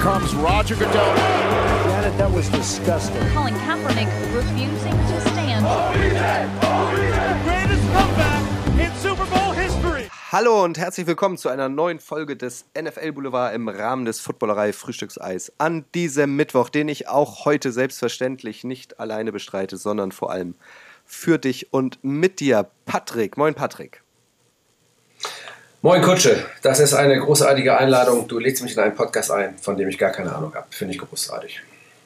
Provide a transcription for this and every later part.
comes Roger Goodell. Janet, that was disgusting. Colin Kaepernick refusing to stand. Greatest comeback in Super Bowl history. Hallo und herzlich willkommen zu einer neuen Folge des NFL Boulevard im Rahmen des Footballerei Frühstückseis an diesem Mittwoch, den ich auch heute selbstverständlich nicht alleine bestreite, sondern vor allem für dich und mit dir, Patrick. Moin, Patrick. Moin Kutsche, das ist eine großartige Einladung. Du lädst mich in einen Podcast ein, von dem ich gar keine Ahnung habe. Finde ich großartig.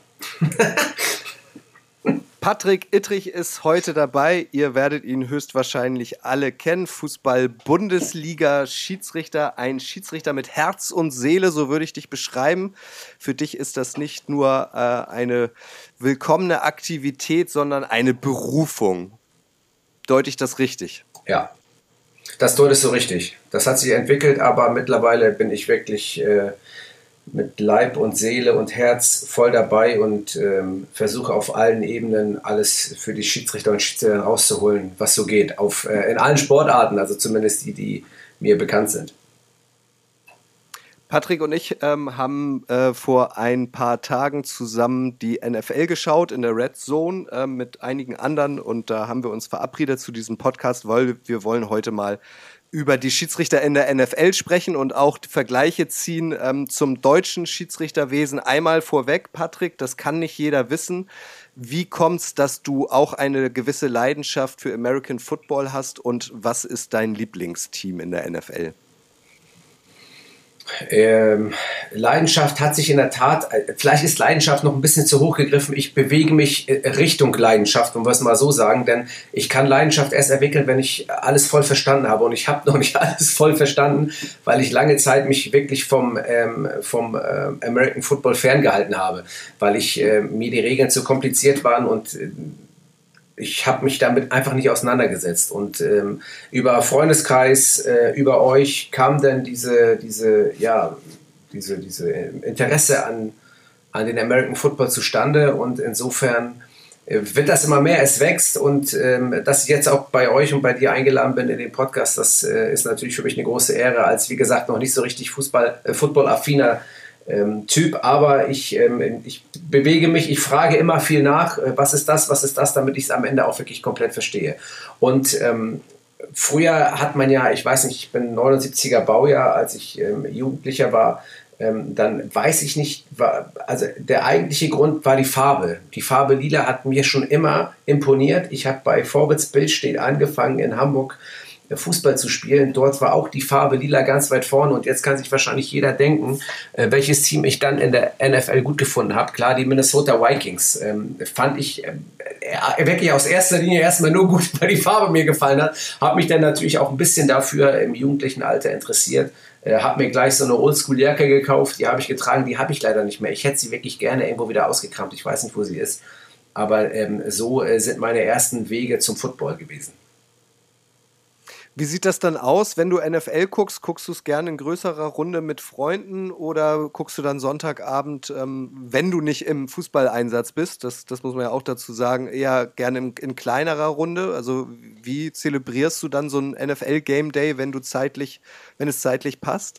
Patrick Ittrich ist heute dabei. Ihr werdet ihn höchstwahrscheinlich alle kennen. Fußball-Bundesliga-Schiedsrichter. Ein Schiedsrichter mit Herz und Seele, so würde ich dich beschreiben. Für dich ist das nicht nur eine willkommene Aktivität, sondern eine Berufung. Deute ich das richtig? Ja, das deutest du richtig. Das hat sich entwickelt, aber mittlerweile bin ich wirklich mit Leib und Seele und Herz voll dabei und versuche auf allen Ebenen alles für die Schiedsrichter und Schiedsrichter rauszuholen, was so geht. In allen Sportarten, also zumindest die mir bekannt sind. Patrick und ich haben vor ein paar Tagen zusammen die NFL geschaut in der Red Zone mit einigen anderen und da haben wir uns verabredet zu diesem Podcast, weil wir wollen heute mal über die Schiedsrichter in der NFL sprechen und auch die Vergleiche ziehen zum deutschen Schiedsrichterwesen. Einmal vorweg, Patrick, das kann nicht jeder wissen. Wie kommt's, dass du auch eine gewisse Leidenschaft für American Football hast und was ist dein Lieblingsteam in der NFL? Leidenschaft hat sich in der Tat, vielleicht ist Leidenschaft noch ein bisschen zu hoch gegriffen, ich bewege mich Richtung Leidenschaft, wenn wir es mal so sagen, denn ich kann Leidenschaft erst entwickeln, wenn ich alles voll verstanden habe und ich habe noch nicht alles voll verstanden, weil ich lange Zeit mich wirklich vom American Football ferngehalten habe, weil mir die Regeln zu kompliziert waren und ich habe mich damit einfach nicht auseinandergesetzt und über Freundeskreis, über euch kam dann diese Interesse an den American Football zustande und insofern wird das immer mehr, es wächst und dass ich jetzt auch bei euch und bei dir eingeladen bin in den Podcast, das ist natürlich für mich eine große Ehre, als wie gesagt noch nicht so richtig Football-affiner Typ, aber ich bewege mich, ich frage immer viel nach, was ist das, damit ich es am Ende auch wirklich komplett verstehe. Und früher hat man ja, ich weiß nicht, ich bin 79er Baujahr, als ich Jugendlicher war, dann weiß ich nicht, also der eigentliche Grund war die Farbe. Die Farbe Lila hat mir schon immer imponiert. Ich habe bei Vorwärts Billstedt angefangen in Hamburg Fußball zu spielen. Dort war auch die Farbe Lila ganz weit vorne und jetzt kann sich wahrscheinlich jeder denken, welches Team ich dann in der NFL gut gefunden habe. Klar, die Minnesota Vikings fand ich wirklich aus erster Linie erstmal nur gut, weil die Farbe mir gefallen hat. Habe mich dann natürlich auch ein bisschen dafür im jugendlichen Alter interessiert. Habe mir gleich so eine Oldschool-Jacke gekauft, die habe ich getragen, die habe ich leider nicht mehr. Ich hätte sie wirklich gerne irgendwo wieder ausgekramt. Ich weiß nicht, wo sie ist. Aber so sind meine ersten Wege zum Football gewesen. Wie sieht das dann aus, wenn du NFL guckst? Guckst du es gerne in größerer Runde mit Freunden oder guckst du dann Sonntagabend, wenn du nicht im Fußballeinsatz bist, das muss man ja auch dazu sagen, eher gerne in kleinerer Runde? Also wie zelebrierst du dann so einen NFL-Game Day, wenn es zeitlich passt?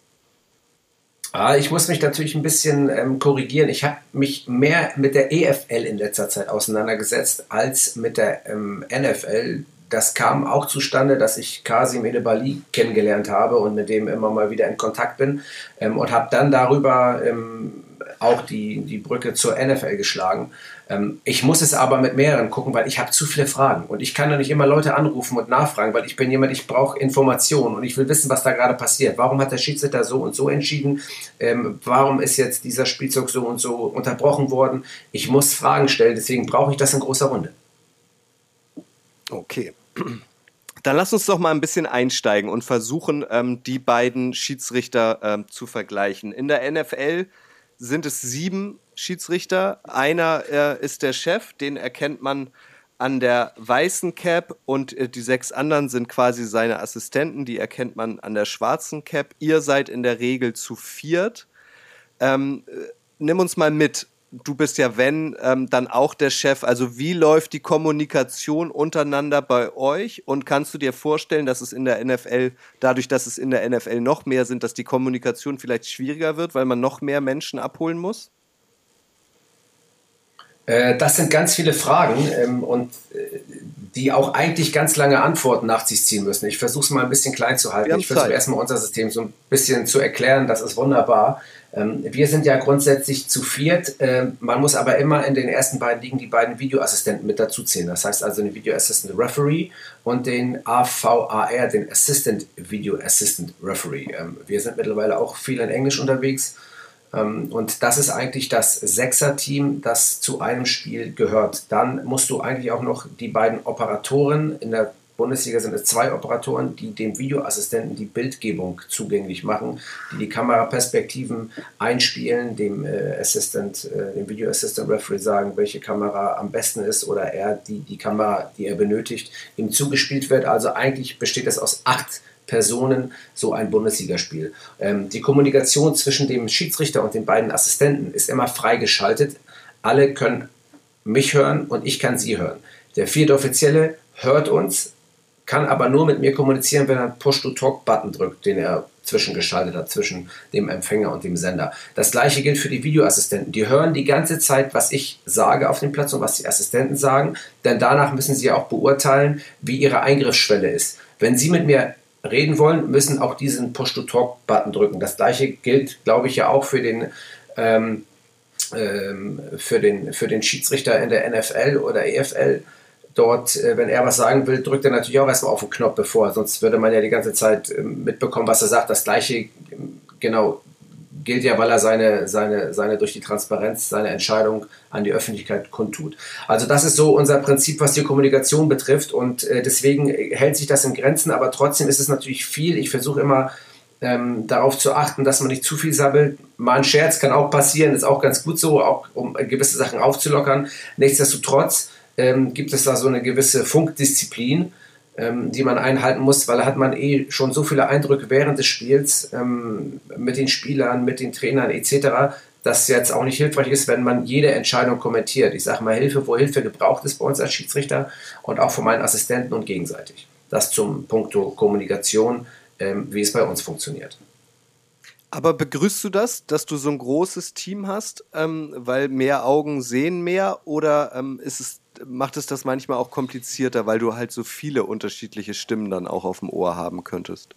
Ich muss mich natürlich ein bisschen korrigieren. Ich habe mich mehr mit der EFL in letzter Zeit auseinandergesetzt als mit der NFL. Das kam auch zustande, dass ich Kasim Edebali kennengelernt habe und mit dem immer mal wieder in Kontakt bin und habe dann darüber auch die Brücke zur NFL geschlagen. Ich muss es aber mit mehreren gucken, weil ich habe zu viele Fragen und ich kann doch nicht immer Leute anrufen und nachfragen, weil ich bin jemand, ich brauche Informationen und ich will wissen, was da gerade passiert. Warum hat der Schiedsrichter so und so entschieden? Warum ist jetzt dieser Spielzug so und so unterbrochen worden? Ich muss Fragen stellen, deswegen brauche ich das in großer Runde. Okay. Dann lass uns doch mal ein bisschen einsteigen und versuchen, die beiden Schiedsrichter zu vergleichen. In der NFL sind es 7 Schiedsrichter. Einer ist der Chef, den erkennt man an der weißen Cap und die 6 anderen sind quasi seine Assistenten, die erkennt man an der schwarzen Cap. Ihr seid in der Regel zu 4. Nimm uns mal mit. du bist ja, wenn, dann auch der Chef. Also wie läuft die Kommunikation untereinander bei euch? Und kannst du dir vorstellen, dass es in der NFL, dadurch, dass es in der NFL noch mehr sind, dass die Kommunikation vielleicht schwieriger wird, weil man noch mehr Menschen abholen muss? Das sind ganz viele Fragen und die auch eigentlich ganz lange Antworten nach sich ziehen müssen. Ich versuche es mal ein bisschen klein zu halten. Ich versuche erstmal unser System so ein bisschen zu erklären. Das ist wunderbar. Wir sind ja grundsätzlich zu viert. Man muss aber immer in den ersten beiden Ligen die beiden Videoassistenten mit dazu zählen. Das heißt also den Video Assistant Referee und den AVAR, den Assistant Video Assistant Referee. Wir sind mittlerweile auch viel in Englisch unterwegs. Und das ist eigentlich das Sechser-Team, das zu einem Spiel gehört. Dann musst du eigentlich auch noch die beiden Operatoren, in der Bundesliga sind es 2 Operatoren, die dem Videoassistenten die Bildgebung zugänglich machen, die die Kameraperspektiven einspielen, dem dem Video Assistant Referee sagen, welche Kamera am besten ist oder er die Kamera, die er benötigt, ihm zugespielt wird. Also eigentlich besteht es aus 8 Personen, so ein Bundesligaspiel. Die Kommunikation zwischen dem Schiedsrichter und den beiden Assistenten ist immer freigeschaltet. Alle können mich hören und ich kann sie hören. Der 4. Offizielle hört uns, kann aber nur mit mir kommunizieren, wenn er einen Push-to-Talk-Button drückt, den er zwischengeschaltet hat, zwischen dem Empfänger und dem Sender. Das gleiche gilt für die Videoassistenten. Die hören die ganze Zeit, was ich sage auf dem Platz und was die Assistenten sagen, denn danach müssen sie auch beurteilen, wie ihre Eingriffsschwelle ist. Wenn sie mit mir reden wollen, müssen auch diesen Push-to-Talk-Button drücken. Das gleiche gilt, glaube ich, ja auch für den Schiedsrichter in der NFL oder EFL. Dort, wenn er was sagen will, drückt er natürlich auch erstmal auf den Knopf bevor, sonst würde man ja die ganze Zeit mitbekommen, was er sagt. Das gleiche genau gilt ja, weil er seine durch die Transparenz seine Entscheidung an die Öffentlichkeit kundtut. Also das ist so unser Prinzip, was die Kommunikation betrifft und deswegen hält sich das in Grenzen, aber trotzdem ist es natürlich viel. Ich versuche immer darauf zu achten, dass man nicht zu viel sabbelt. Mal ein Scherz kann auch passieren, ist auch ganz gut so, auch um gewisse Sachen aufzulockern. Nichtsdestotrotz gibt es da so eine gewisse Funkdisziplin, die man einhalten muss, weil da hat man schon so viele Eindrücke während des Spiels mit den Spielern, mit den Trainern etc., dass jetzt auch nicht hilfreich ist, wenn man jede Entscheidung kommentiert. Ich sage mal Hilfe, wo Hilfe gebraucht ist bei uns als Schiedsrichter und auch von meinen Assistenten und gegenseitig. Das zum Punkto Kommunikation, wie es bei uns funktioniert. Aber begrüßt du das, dass du so ein großes Team hast, weil mehr Augen sehen mehr, oder macht es das manchmal auch komplizierter, weil du halt so viele unterschiedliche Stimmen dann auch auf dem Ohr haben könntest?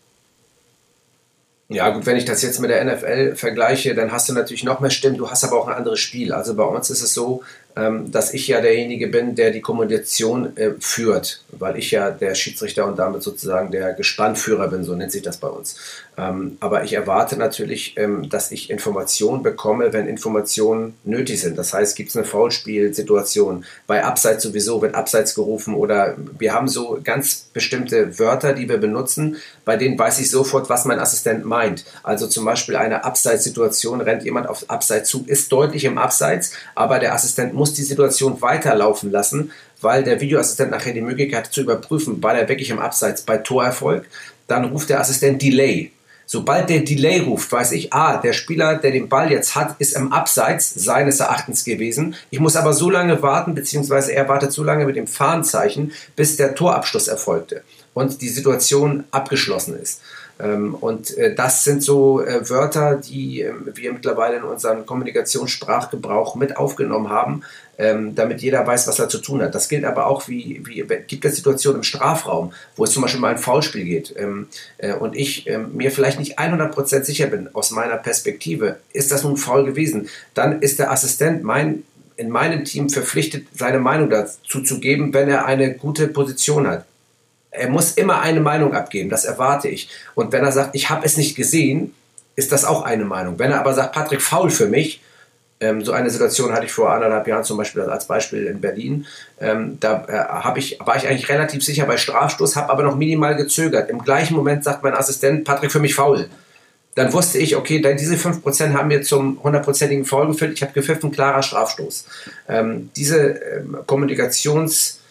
Ja gut, wenn ich das jetzt mit der NFL vergleiche, dann hast du natürlich noch mehr Stimmen, du hast aber auch ein anderes Spiel. Also bei uns ist es so, dass ich ja derjenige bin, der die Kommunikation führt, weil ich ja der Schiedsrichter und damit sozusagen der Gespannführer bin, so nennt sich das bei uns. Aber ich erwarte natürlich, dass ich Informationen bekomme, wenn Informationen nötig sind. Das heißt, gibt es eine Foulspielsituation, bei Abseits sowieso wird Abseits gerufen oder wir haben so ganz bestimmte Wörter, die wir benutzen, bei denen weiß ich sofort, was mein Assistent meint. Also zum Beispiel eine Abseitssituation, rennt jemand auf Abseits zu, ist deutlich im Abseits, aber der Assistent muss die Situation weiterlaufen lassen, weil der Videoassistent nachher die Möglichkeit hat zu überprüfen, war er wirklich im Abseits bei Torerfolg, dann ruft der Assistent Delay. Sobald der Delay ruft, weiß ich, der Spieler, der den Ball jetzt hat, ist im Abseits seines Erachtens gewesen. Ich muss aber so lange warten, beziehungsweise er wartet so lange mit dem Fahnenzeichen, bis der Torabschluss erfolgte und die Situation abgeschlossen ist. Und das sind so Wörter, die wir mittlerweile in unseren Kommunikationssprachgebrauch mit aufgenommen haben, damit jeder weiß, was er zu tun hat. Das gilt aber auch, gibt es Situationen im Strafraum, wo es zum Beispiel mal ein Foulspiel geht und ich mir vielleicht nicht 100% sicher bin, aus meiner Perspektive, ist das nun Foul gewesen, dann ist der Assistent in meinem Team verpflichtet, seine Meinung dazu zu geben, wenn er eine gute Position hat. Er muss immer eine Meinung abgeben, das erwarte ich. Und wenn er sagt, ich habe es nicht gesehen, ist das auch eine Meinung. Wenn er aber sagt, Patrick, Foul für mich, so eine Situation hatte ich vor 1,5 Jahren zum Beispiel als Beispiel in Berlin, war ich eigentlich relativ sicher bei Strafstoß, habe aber noch minimal gezögert. Im gleichen Moment sagt mein Assistent, Patrick, für mich Foul. Dann wusste ich, okay, diese 5% haben mir zum 100%igen Foul geführt, ich habe gepfiffen, klarer Strafstoß. Diese Kommunikationsart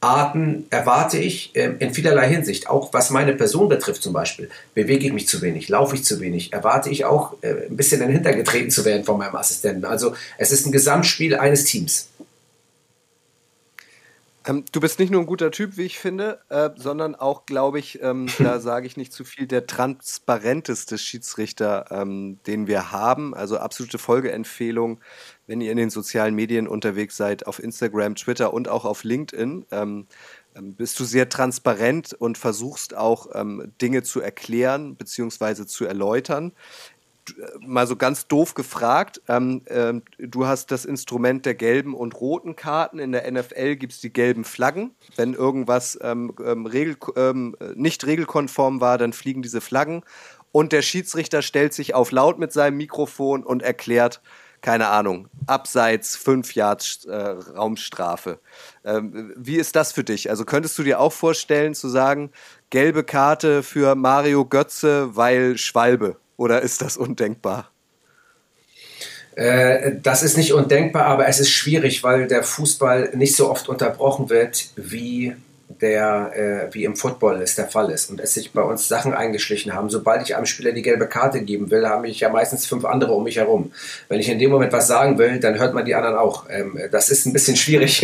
Arten erwarte ich in vielerlei Hinsicht, auch was meine Person betrifft zum Beispiel. Bewege ich mich zu wenig, laufe ich zu wenig, erwarte ich auch ein bisschen in den Hintern getreten zu werden von meinem Assistenten. Also es ist ein Gesamtspiel eines Teams. Du bist nicht nur ein guter Typ, wie ich finde, sondern auch, glaube ich, da sage ich nicht zu viel, der transparenteste Schiedsrichter, den wir haben. Also absolute Folgeempfehlung, wenn ihr in den sozialen Medien unterwegs seid, auf Instagram, Twitter und auch auf LinkedIn. Bist du sehr transparent und versuchst auch Dinge zu erklären bzw. zu erläutern. Mal so ganz doof gefragt, du hast das Instrument der gelben und roten Karten. In der NFL gibt es die gelben Flaggen. Wenn irgendwas nicht regelkonform war, dann fliegen diese Flaggen. Und der Schiedsrichter stellt sich auf laut mit seinem Mikrofon und erklärt, keine Ahnung, abseits 5 Yards Raumstrafe. Wie ist das für dich? Also könntest du dir auch vorstellen zu sagen, gelbe Karte für Mario Götze, weil Schwalbe? Oder ist das undenkbar? Das ist nicht undenkbar, aber es ist schwierig, weil der Fußball nicht so oft unterbrochen wird, wie im Football es der Fall ist. Und es sich bei uns Sachen eingeschlichen haben. Sobald ich einem Spieler die gelbe Karte geben will, haben ich ja meistens 5 andere um mich herum. Wenn ich in dem Moment was sagen will, dann hört man die anderen auch. Das ist ein bisschen schwierig.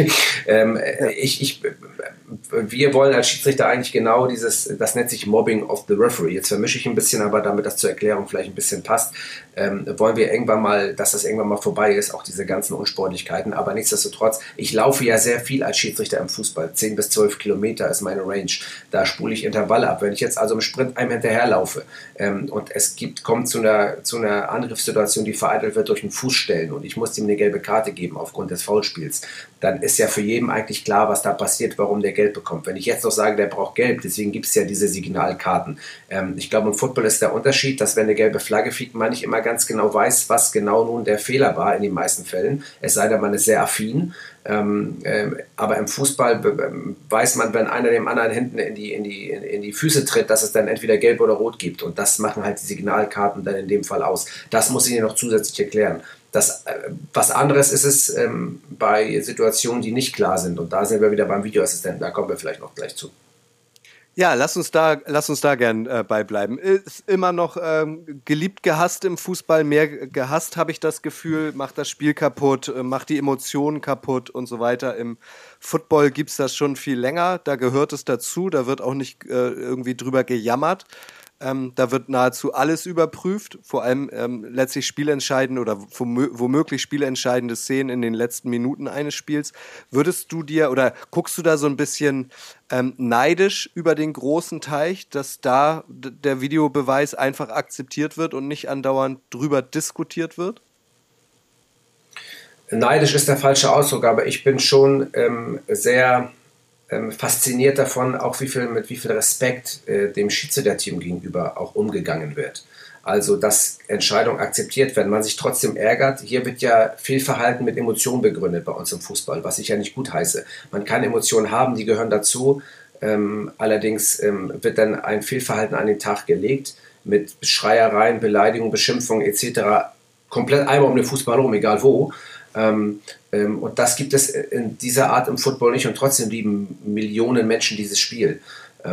Wir wollen als Schiedsrichter eigentlich genau das nennt sich Mobbing of the Referee. Jetzt vermische ich ein bisschen, aber damit das zur Erklärung vielleicht ein bisschen passt, wollen wir irgendwann mal, dass das irgendwann mal vorbei ist, auch diese ganzen Unsportlichkeiten. Aber nichtsdestotrotz, ich laufe ja sehr viel als Schiedsrichter im Fußball. 10 bis 12 Kilometer ist meine Range. Da spule ich Intervalle ab. Wenn ich jetzt also im Sprint einem hinterherlaufe und es kommt zu einer Angriffssituation, die vereitelt wird durch ein Fußstellen und ich muss ihm eine gelbe Karte geben aufgrund des Foulspiels, dann ist ja für jeden eigentlich klar, was da passiert, warum der gelb bekommt. Wenn ich jetzt noch sage, der braucht gelb, deswegen gibt es ja diese Signalkarten. Ich glaube, im Football ist der Unterschied, dass wenn eine gelbe Flagge fliegt, man nicht immer ganz genau weiß, was genau nun der Fehler war in den meisten Fällen. Es sei denn, man ist sehr affin. Aber im Fußball weiß man, wenn einer dem anderen hinten in die Füße tritt, dass es dann entweder gelb oder rot gibt. Und das machen halt die Signalkarten dann in dem Fall aus. Das muss ich Ihnen noch zusätzlich erklären. Was anderes ist es bei Situationen, die nicht klar sind. Und da sind wir wieder beim Videoassistenten. Da kommen wir vielleicht noch gleich zu. Ja, lass uns da gern beibleiben. Ist immer noch geliebt, gehasst im Fußball. Mehr gehasst, habe ich das Gefühl. Macht das Spiel kaputt, macht die Emotionen kaputt und so weiter. Im Football gibt es das schon viel länger. Da gehört es dazu. Da wird auch nicht irgendwie drüber gejammert. Da wird nahezu alles überprüft, vor allem letztlich spielentscheidende oder womöglich spielentscheidende Szenen in den letzten Minuten eines Spiels. Würdest du dir oder guckst du da so ein bisschen neidisch über den großen Teich, dass da der Videobeweis einfach akzeptiert wird und nicht andauernd drüber diskutiert wird? Neidisch ist der falsche Ausdruck, aber ich bin schon sehr fasziniert davon, auch mit wie viel Respekt dem Schiedsrichterteam gegenüber auch umgegangen wird. Also, dass Entscheidungen akzeptiert werden, man sich trotzdem ärgert. Hier wird ja Fehlverhalten mit Emotionen begründet bei uns im Fußball, was ich ja nicht gut heiße. Man kann Emotionen haben, die gehören dazu. Allerdings wird dann ein Fehlverhalten an den Tag gelegt mit Schreiereien, Beleidigungen, Beschimpfungen etc. komplett einmal um den Fußball herum, egal wo. Und das gibt es in dieser Art im Football nicht und trotzdem lieben Millionen Menschen dieses Spiel.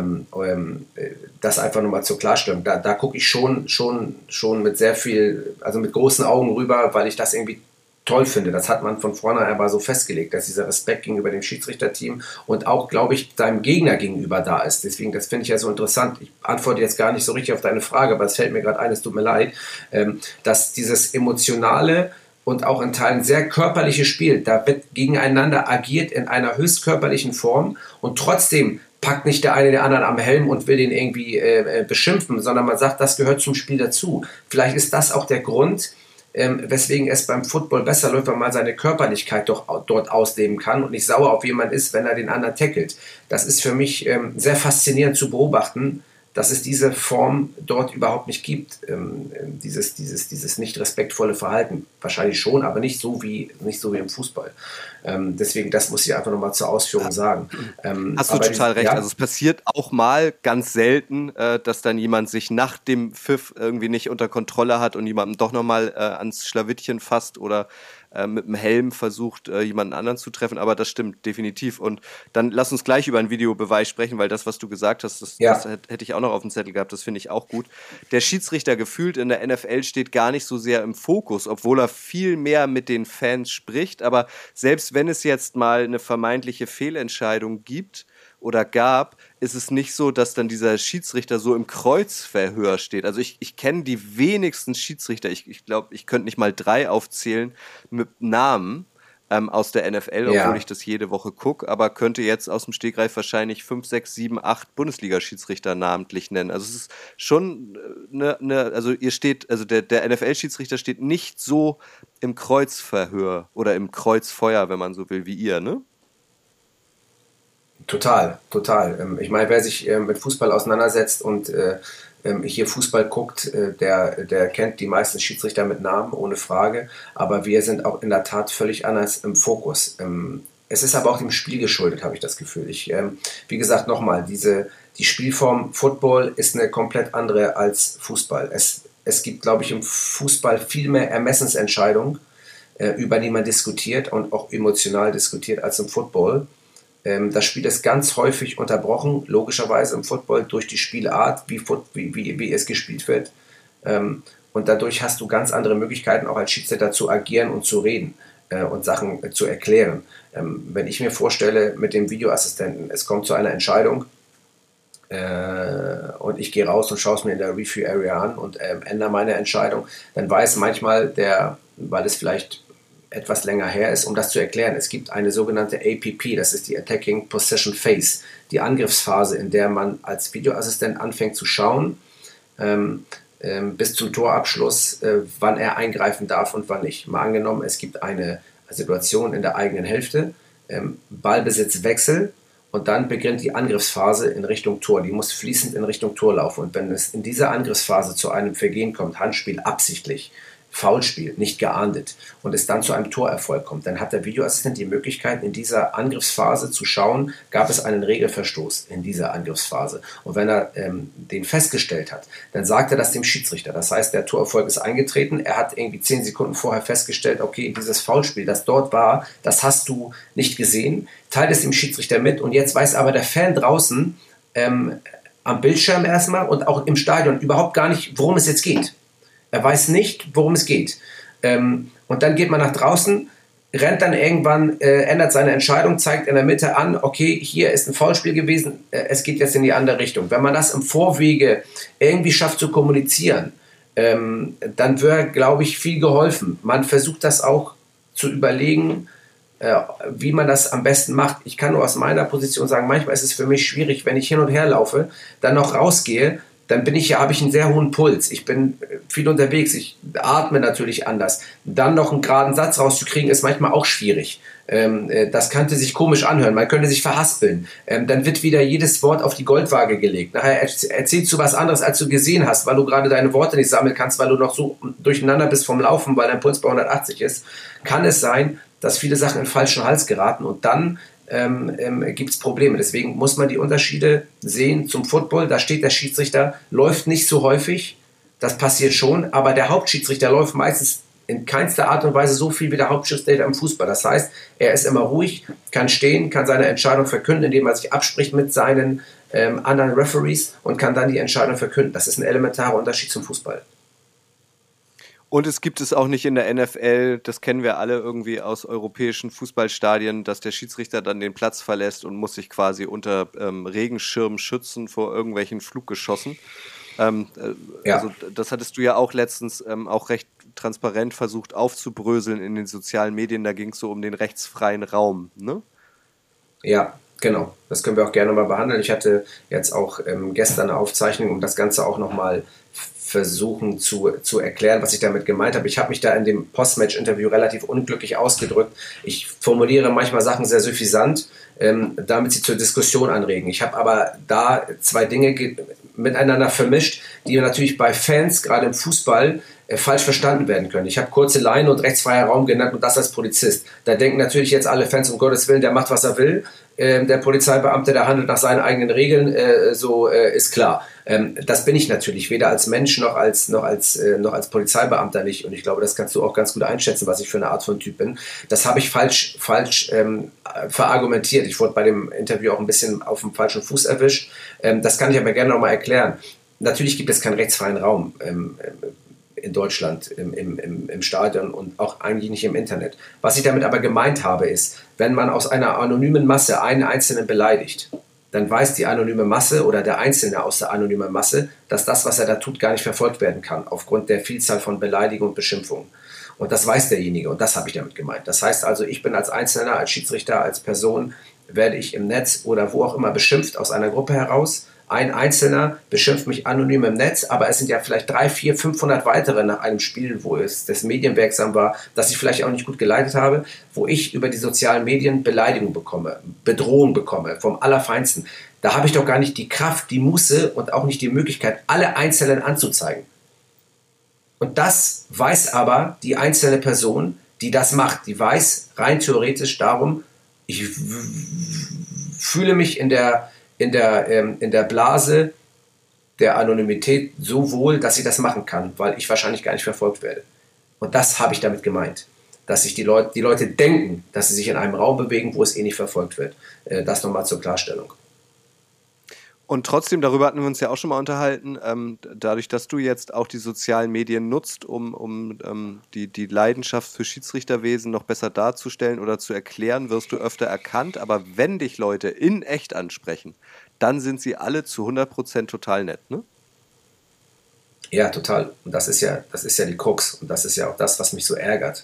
Das einfach nur mal zur Klarstellung. Da gucke ich schon mit sehr viel, also mit großen Augen rüber, weil ich das irgendwie toll finde. Das hat man von vornherein aber so festgelegt, dass dieser Respekt gegenüber dem Schiedsrichterteam und auch, glaube ich, deinem Gegner gegenüber da ist. Deswegen, das finde ich ja so interessant. Ich antworte jetzt gar nicht so richtig auf deine Frage, aber es fällt mir gerade ein, es tut mir leid, dass dieses emotionale und auch in Teilen sehr körperliche Spiel, da wird gegeneinander agiert in einer höchst körperlichen Form und trotzdem packt nicht der eine den anderen am Helm und will den irgendwie beschimpfen, sondern man sagt, das gehört zum Spiel dazu. Vielleicht ist das auch der Grund, weswegen es beim Football besser läuft, wenn man seine Körperlichkeit doch dort ausleben kann und nicht sauer auf jemanden ist, wenn er den anderen tackelt. Das ist für mich sehr faszinierend zu beobachten, dass es diese Form dort überhaupt nicht gibt, dieses nicht respektvolle Verhalten. Wahrscheinlich schon, aber nicht so wie im Fußball. Deswegen, das muss ich einfach nochmal zur Ausführung sagen. Hast du total recht. Ja? Also es passiert auch mal ganz selten, dass dann jemand sich nach dem Pfiff irgendwie nicht unter Kontrolle hat und jemandem doch nochmal ans Schlawittchen fasst oder mit dem Helm versucht, jemanden anderen zu treffen, aber das stimmt definitiv. Und dann lass uns gleich über einen Videobeweis sprechen, weil das, was du gesagt hast, das hätte ich auch noch auf dem Zettel gehabt, das finde ich auch gut. Der Schiedsrichter gefühlt in der NFL steht gar nicht so sehr im Fokus, obwohl er viel mehr mit den Fans spricht, aber selbst wenn es jetzt mal eine vermeintliche Fehlentscheidung gibt oder gab, ist es nicht so, dass dann dieser Schiedsrichter so im Kreuzverhör steht. Also ich kenne die wenigsten Schiedsrichter, ich glaube, ich könnte nicht mal 3 aufzählen mit Namen aus der NFL, obwohl ich das jede Woche gucke, aber könnte jetzt aus dem Stegreif wahrscheinlich 5, 6, 7, 8 Bundesliga-Schiedsrichter namentlich nennen. Also es ist schon also der NFL-Schiedsrichter steht nicht so im Kreuzverhör oder im Kreuzfeuer, wenn man so will, wie ihr, ne? Total. Ich meine, wer sich mit Fußball auseinandersetzt und hier Fußball guckt, der kennt die meisten Schiedsrichter mit Namen, ohne Frage. Aber wir sind auch in der Tat völlig anders im Fokus. Es ist aber auch dem Spiel geschuldet, habe ich das Gefühl. Wie gesagt, nochmal, die Spielform Football ist eine komplett andere als Fußball. Es gibt, glaube ich, im Fußball viel mehr Ermessensentscheidungen, über die man diskutiert und auch emotional diskutiert, als im Football. Das Spiel ist ganz häufig unterbrochen, logischerweise im Football, durch die Spielart, wie es gespielt wird. Und dadurch hast du ganz andere Möglichkeiten, auch als Schiedsrichter zu agieren und zu reden und Sachen zu erklären. Wenn ich mir vorstelle, mit dem Videoassistenten, es kommt zu einer Entscheidung und ich gehe raus und schaue es mir in der Review-Area an und ändere meine Entscheidung, dann weiß manchmal weil es vielleicht etwas länger her ist, um das zu erklären. Es gibt eine sogenannte APP, das ist die Attacking Possession Phase, die Angriffsphase, in der man als Videoassistent anfängt zu schauen, bis zum Torabschluss, wann er eingreifen darf und wann nicht. Mal angenommen, es gibt eine Situation in der eigenen Hälfte, Ballbesitzwechsel, und dann beginnt die Angriffsphase in Richtung Tor. Die muss fließend in Richtung Tor laufen. Und wenn es in dieser Angriffsphase zu einem Vergehen kommt, Handspiel absichtlich, Foulspiel, nicht geahndet, und es dann zu einem Torerfolg kommt, dann hat der Videoassistent die Möglichkeit, in dieser Angriffsphase zu schauen, gab es einen Regelverstoß in dieser Angriffsphase. Und wenn er den festgestellt hat, dann sagt er das dem Schiedsrichter. Das heißt, der Torerfolg ist eingetreten, er hat irgendwie 10 Sekunden vorher festgestellt, okay, dieses Foulspiel, das dort war, das hast du nicht gesehen, teilt es dem Schiedsrichter mit, und jetzt weiß aber der Fan draußen am Bildschirm erstmal und auch im Stadion überhaupt gar nicht, worum es jetzt geht. Er weiß nicht, worum es geht. Und dann geht man nach draußen, rennt dann irgendwann, ändert seine Entscheidung, zeigt in der Mitte an, okay, hier ist ein Foulspiel gewesen, es geht jetzt in die andere Richtung. Wenn man das im Vorwege irgendwie schafft zu kommunizieren, dann wäre, glaube ich, viel geholfen. Man versucht das auch zu überlegen, wie man das am besten macht. Ich kann nur aus meiner Position sagen, manchmal ist es für mich schwierig, wenn ich hin und her laufe, dann noch rausgehe, dann habe ich einen sehr hohen Puls. Ich bin viel unterwegs, ich atme natürlich anders. Dann noch einen geraden Satz rauszukriegen, ist manchmal auch schwierig. Das könnte sich komisch anhören, man könnte sich verhaspeln. Dann wird wieder jedes Wort auf die Goldwaage gelegt. Nachher erzählst du was anderes, als du gesehen hast, weil du gerade deine Worte nicht sammeln kannst, weil du noch so durcheinander bist vom Laufen, weil dein Puls bei 180 ist. Kann es sein, dass viele Sachen in den falschen Hals geraten, und dann gibt es Probleme. Deswegen muss man die Unterschiede sehen zum Football. Da steht der Schiedsrichter, läuft nicht so häufig, das passiert schon, aber der Hauptschiedsrichter läuft meistens in keinster Art und Weise so viel wie der Hauptschiedsrichter im Fußball. Das heißt, er ist immer ruhig, kann stehen, kann seine Entscheidung verkünden, indem er sich abspricht mit seinen anderen Referees und kann dann die Entscheidung verkünden. Das ist ein elementarer Unterschied zum Fußball. Und es gibt es auch nicht in der NFL, das kennen wir alle irgendwie aus europäischen Fußballstadien, dass der Schiedsrichter dann den Platz verlässt und muss sich quasi unter Regenschirm schützen vor irgendwelchen Fluggeschossen. Also das hattest du ja auch letztens auch recht transparent versucht aufzubröseln in den sozialen Medien, da ging es so um den rechtsfreien Raum, ne? Ja, genau. Das können wir auch gerne mal behandeln. Ich hatte jetzt auch gestern eine Aufzeichnung, um das Ganze auch nochmal versuchen zu erklären, was ich damit gemeint habe. Ich habe mich da in dem Postmatch-Interview relativ unglücklich ausgedrückt. Ich formuliere manchmal Sachen sehr suffisant, damit sie zur Diskussion anregen. Ich habe aber da 2 Dinge miteinander vermischt, die natürlich bei Fans, gerade im Fußball, falsch verstanden werden können. Ich habe kurze Leine und rechtsfreier Raum genannt, und das als Polizist. Da denken natürlich jetzt alle Fans, um Gottes Willen, der macht, was er will. Der Polizeibeamte, der handelt nach seinen eigenen Regeln, so ist klar. Das bin ich natürlich weder als Mensch noch als Polizeibeamter nicht. Und ich glaube, das kannst du auch ganz gut einschätzen, was ich für eine Art von Typ bin. Das habe ich falsch verargumentiert. Ich wurde bei dem Interview auch ein bisschen auf dem falschen Fuß erwischt. Das kann ich aber gerne nochmal erklären. Natürlich gibt es keinen rechtsfreien Raum in Deutschland im Stadion und auch eigentlich nicht im Internet. Was ich damit aber gemeint habe, ist, wenn man aus einer anonymen Masse einen Einzelnen beleidigt, dann weiß die anonyme Masse oder der Einzelne aus der anonymen Masse, dass das, was er da tut, gar nicht verfolgt werden kann, aufgrund der Vielzahl von Beleidigungen und Beschimpfungen. Und das weiß derjenige und das habe ich damit gemeint. Das heißt also, ich bin als Einzelner, als Schiedsrichter, als Person, werde ich im Netz oder wo auch immer beschimpft aus einer Gruppe heraus. Ein Einzelner beschimpft mich anonym im Netz, aber es sind ja vielleicht 300, 400, 500 weitere nach einem Spiel, wo es das medienwirksam war, das ich vielleicht auch nicht gut geleitet habe, wo ich über die sozialen Medien Beleidigung bekomme, Bedrohung bekomme, vom Allerfeinsten. Da habe ich doch gar nicht die Kraft, die Muße und auch nicht die Möglichkeit, alle Einzelnen anzuzeigen. Und das weiß aber die einzelne Person, die das macht. Die weiß rein theoretisch darum, ich fühle mich in der Blase der Anonymität so wohl, dass ich das machen kann, weil ich wahrscheinlich gar nicht verfolgt werde. Und das habe ich damit gemeint, dass sich die Leute denken, dass sie sich in einem Raum bewegen, wo es eh nicht verfolgt wird. Das nochmal zur Klarstellung. Und trotzdem, darüber hatten wir uns ja auch schon mal unterhalten, dadurch, dass du jetzt auch die sozialen Medien nutzt, um die Leidenschaft für Schiedsrichterwesen noch besser darzustellen oder zu erklären, wirst du öfter erkannt. Aber wenn dich Leute in echt ansprechen, dann sind sie alle zu 100% total nett, ne? Ja, total. Und das ist ja die Krux. Und das ist ja auch das, was mich so ärgert.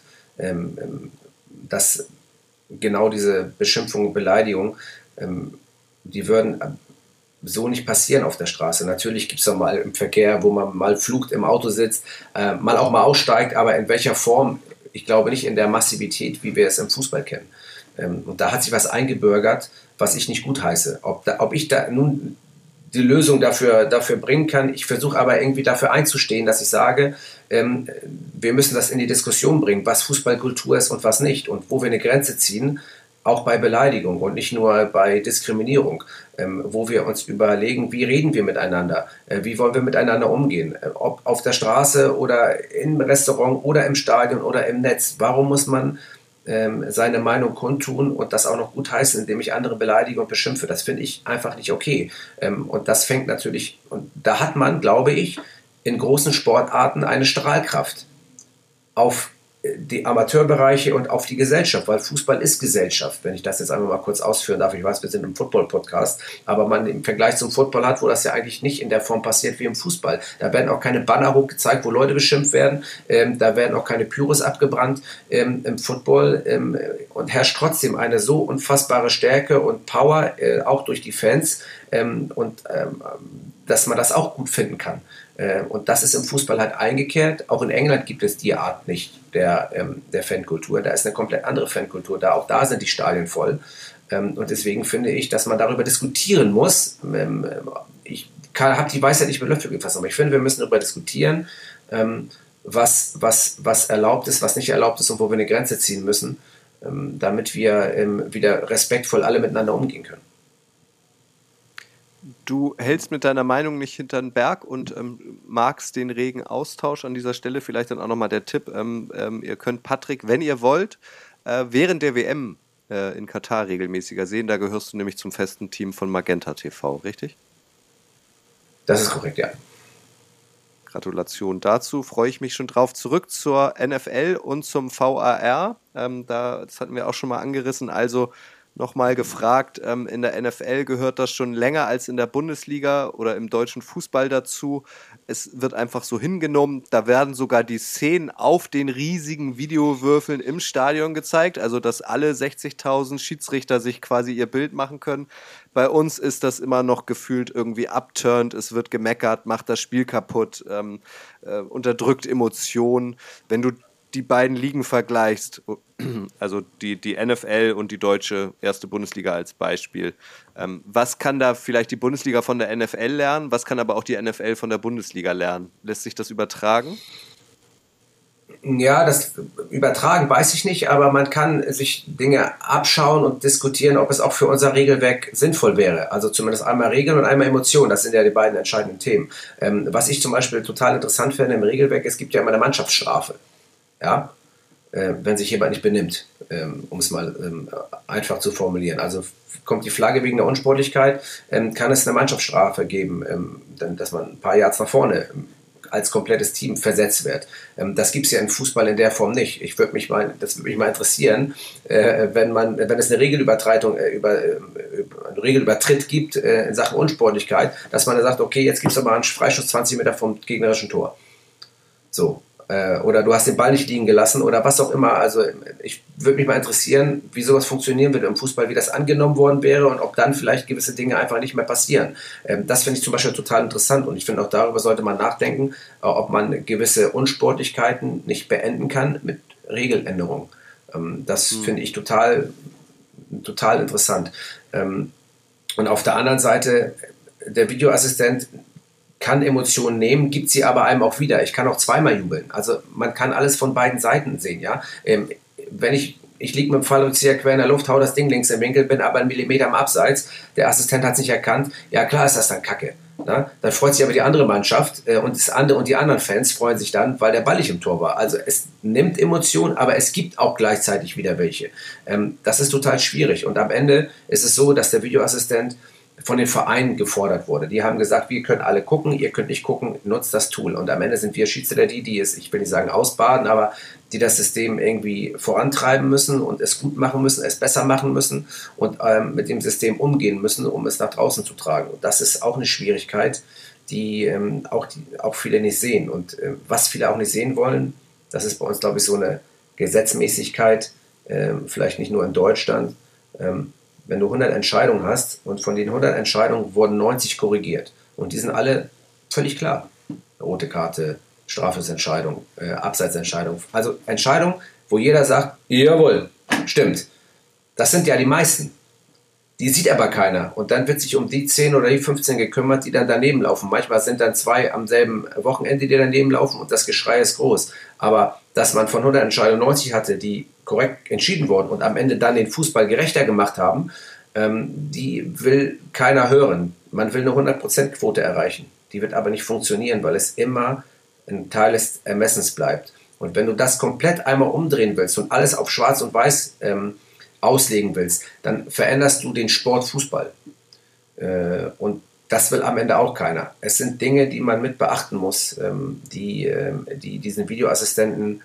Dass genau diese Beschimpfung und Beleidigung, die würden so nicht passieren auf der Straße. Natürlich gibt es auch mal im Verkehr, wo man mal flucht, im Auto sitzt, mal auch mal aussteigt, aber in welcher Form? Ich glaube nicht in der Massivität, wie wir es im Fußball kennen. Und da hat sich was eingebürgert, was ich nicht gutheiße. Ob ich da nun die Lösung dafür bringen kann, ich versuche aber irgendwie dafür einzustehen, dass ich sage, wir müssen das in die Diskussion bringen, was Fußballkultur ist und was nicht und wo wir eine Grenze ziehen, auch bei Beleidigung und nicht nur bei Diskriminierung, wo wir uns überlegen, wie reden wir miteinander, wie wollen wir miteinander umgehen, ob auf der Straße oder im Restaurant oder im Stadion oder im Netz. Warum muss man seine Meinung kundtun und das auch noch gut heißen, indem ich andere beleidige und beschimpfe? Das finde ich einfach nicht okay. Und das fängt natürlich, und da hat man, glaube ich, in großen Sportarten eine Strahlkraft auf die Amateurbereiche und auf die Gesellschaft, weil Fußball ist Gesellschaft, wenn ich das jetzt einmal mal kurz ausführen darf. Ich weiß, wir sind im Football-Podcast, aber man im Vergleich zum Football hat, wo das ja eigentlich nicht in der Form passiert wie im Fußball. Da werden auch keine Banner hochgezeigt, wo Leute beschimpft werden, da werden auch keine Pyros abgebrannt im Football und herrscht trotzdem eine so unfassbare Stärke und Power, auch durch die Fans dass man das auch gut finden kann. Und das ist im Fußball halt eingekehrt. Auch in England gibt es die Art nicht der Fankultur. Da ist eine komplett andere Fankultur da. Auch da sind die Stadien voll. Und deswegen finde ich, dass man darüber diskutieren muss. Ich habe die Weisheit nicht mit Löffel gefasst, aber ich finde, wir müssen darüber diskutieren, was erlaubt ist, was nicht erlaubt ist und wo wir eine Grenze ziehen müssen, damit wir wieder respektvoll alle miteinander umgehen können. Du hältst mit deiner Meinung nicht hinter den Berg und magst den regen Austausch an dieser Stelle. Vielleicht dann auch nochmal der Tipp, ihr könnt Patrick, wenn ihr wollt, während der WM in Katar regelmäßiger sehen. Da gehörst du nämlich zum festen Team von Magenta TV, richtig? Das ist korrekt, ja. Gratulation dazu, freue ich mich schon drauf. Zurück zur NFL und zum VAR. Das hatten wir auch schon mal angerissen. Also nochmal gefragt, in der NFL gehört das schon länger als in der Bundesliga oder im deutschen Fußball dazu. Es wird einfach so hingenommen, da werden sogar die Szenen auf den riesigen Videowürfeln im Stadion gezeigt, also dass alle 60.000 Schiedsrichter sich quasi ihr Bild machen können. Bei uns ist das immer noch gefühlt irgendwie upturned, es wird gemeckert, macht das Spiel kaputt, unterdrückt Emotionen. Wenn du die beiden Ligen vergleichst, also die NFL und die deutsche erste Bundesliga als Beispiel, was kann da vielleicht die Bundesliga von der NFL lernen, was kann aber auch die NFL von der Bundesliga lernen? Lässt sich das übertragen? Ja, das übertragen weiß ich nicht, aber man kann sich Dinge abschauen und diskutieren, ob es auch für unser Regelwerk sinnvoll wäre. Also zumindest einmal Regeln und einmal Emotionen, das sind ja die beiden entscheidenden Themen. Was ich zum Beispiel total interessant finde im Regelwerk, es gibt ja immer eine Mannschaftsstrafe, ja, wenn sich jemand nicht benimmt, um es mal einfach zu formulieren. Also kommt die Flagge wegen der Unsportlichkeit, kann es eine Mannschaftsstrafe geben, dass man ein paar Yards nach vorne als komplettes Team versetzt wird. Das gibt es ja im Fußball in der Form nicht. Das würde mich mal interessieren, wenn es eine Regelübertretung, einen Regelübertritt gibt in Sachen Unsportlichkeit, dass man dann sagt, okay, jetzt gibt es aber einen Freistoß 20 Meter vom gegnerischen Tor. So. Oder du hast den Ball nicht liegen gelassen oder was auch immer. Also ich würde mich mal interessieren, wie sowas funktionieren würde im Fußball, wie das angenommen worden wäre und ob dann vielleicht gewisse Dinge einfach nicht mehr passieren. Das finde ich zum Beispiel total interessant und ich finde auch darüber sollte man nachdenken, ob man gewisse Unsportlichkeiten nicht beenden kann mit Regeländerungen. Das finde ich total interessant. Und auf der anderen Seite, der Videoassistent kann Emotionen nehmen, gibt sie aber einem auch wieder. Ich kann auch zweimal jubeln. Also man kann alles von beiden Seiten sehen. Ja? Wenn ich liege mit dem Fallrückzieher quer in der Luft, hau das Ding links im Winkel, bin aber einen Millimeter am Abseits, der Assistent hat es nicht erkannt, ja klar ist das dann Kacke. Na? Dann freut sich aber die andere Mannschaft und die anderen Fans freuen sich dann, weil der Ball nicht im Tor war. Also es nimmt Emotionen, aber es gibt auch gleichzeitig wieder welche. Das ist total schwierig und am Ende ist es so, dass der Videoassistent von den Vereinen gefordert wurde. Die haben gesagt, wir können alle gucken, ihr könnt nicht gucken, nutzt das Tool. Und am Ende sind wir Schiedsrichter die es, ich will nicht sagen ausbaden, aber die das System irgendwie vorantreiben müssen und es gut machen müssen, es besser machen müssen und mit dem System umgehen müssen, um es nach draußen zu tragen. Und das ist auch eine Schwierigkeit, die auch viele nicht sehen. Und was viele auch nicht sehen wollen, das ist bei uns, glaube ich, so eine Gesetzmäßigkeit, vielleicht nicht nur in Deutschland, wenn du 100 Entscheidungen hast und von den 100 Entscheidungen wurden 90 korrigiert und die sind alle völlig klar. Rote Karte, Strafesentscheidung, Abseitsentscheidung. Also Entscheidung, wo jeder sagt, jawohl, stimmt. Das sind ja die meisten. Die sieht aber keiner. Und dann wird sich um die 10 oder die 15 gekümmert, die dann daneben laufen. Manchmal sind dann 2 am selben Wochenende, die daneben laufen und das Geschrei ist groß. Aber dass man von 100 Entscheidungen 90 hatte, die korrekt entschieden wurden und am Ende dann den Fußball gerechter gemacht haben, die will keiner hören. Man will eine 100%-Quote erreichen. Die wird aber nicht funktionieren, weil es immer ein Teil des Ermessens bleibt. Und wenn du das komplett einmal umdrehen willst und alles auf Schwarz und Weiß auslegen willst, dann veränderst du den Sport Fußball. Und das will am Ende auch keiner. Es sind Dinge, die man mit beachten muss, die diesen Videoassistenten,